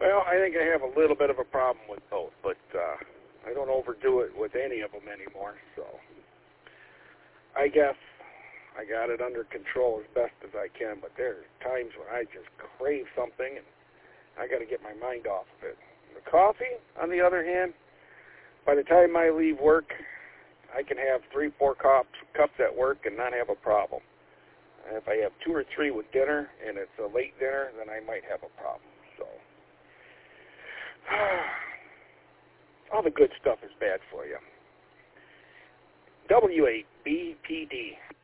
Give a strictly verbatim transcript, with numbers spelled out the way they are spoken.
Well, I think I have a little bit of a problem with both, but uh, I don't overdo it with any of them anymore. So I guess I got it under control as best as I can, but there's times when I just crave something and I got to get my mind off of it. The coffee, on the other hand, by the time I leave work, I can have three, four cups, cups at work and not have a problem. And if I have two or three with dinner and it's a late dinner, then I might have a problem. So all the good stuff is bad for you. W eight B P D.